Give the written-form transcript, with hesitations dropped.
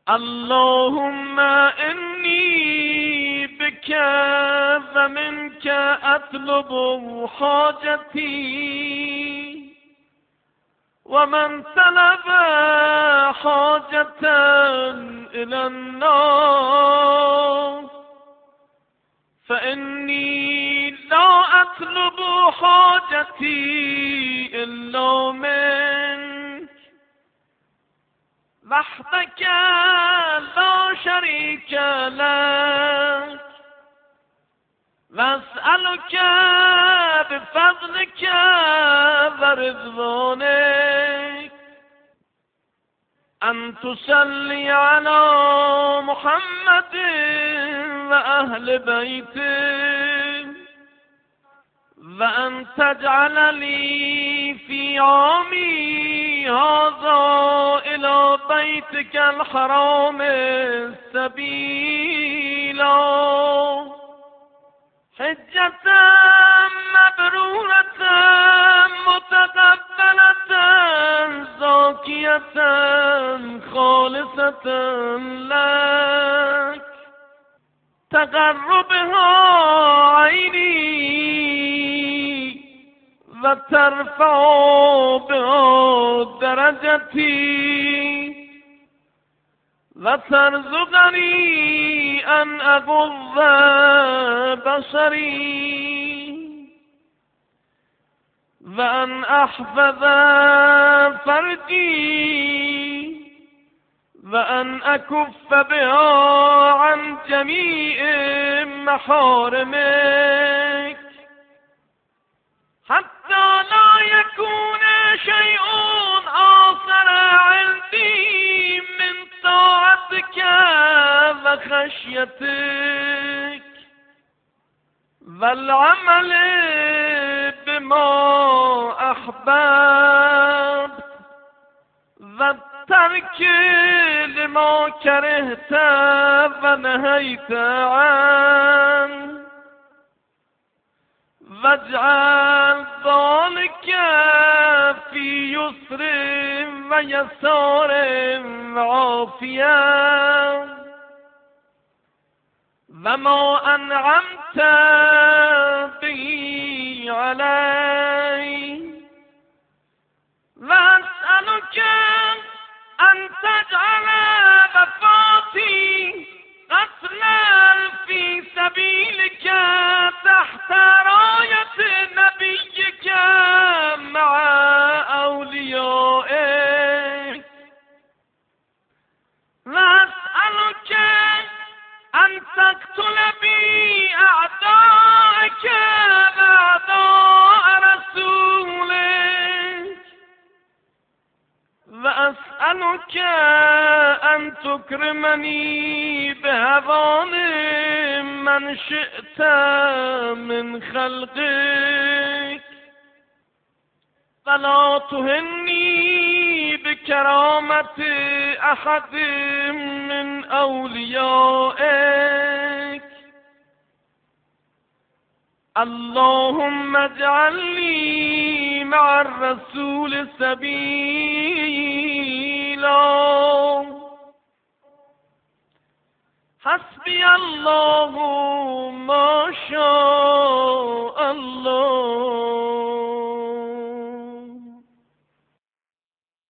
اللهم إني بك ومنك أطلب حاجتي، ومن طلب حاجة إلى النار فإني لا أطلب حاجتي إلا منك وحدك لا شريك لك، وأسألك بفضلك ورضوانك أن تصلي على محمد وأهل بيته، وأن تجعل لي في عامي هذا إلى بيتك الحرام سبيلا، حجة مبرورة متقبلة زاكية خالصة لك، تقربها عيني وترفع بها درجتي، وترزقني أن أغض بصري، وأن أحفظ فرجي، وأن أكف بها عن جميع محارمك، حتى لا يكون شيء آخر عندي من طاعتك وخشيتك والعمل بما أحببت والترك لما كرهت ونهيت عنه، واجعل ذلك في يسر ويسار وعافية، وما أنعمت به علي، وأسألك أن تجعل وفاتي قتلا في سبيلك تحت راية نبيك مع أوليائك، وأسألك أن تقتل بي أعداءك وأعداء رسولك، وأسألك أن تكرمني بهوان من شئت من خلقك، فلا تهني بكرامة أحد من أوليائك. اللهم اجعل لي مع الرسول سبيلا. حسبي الله ما شاء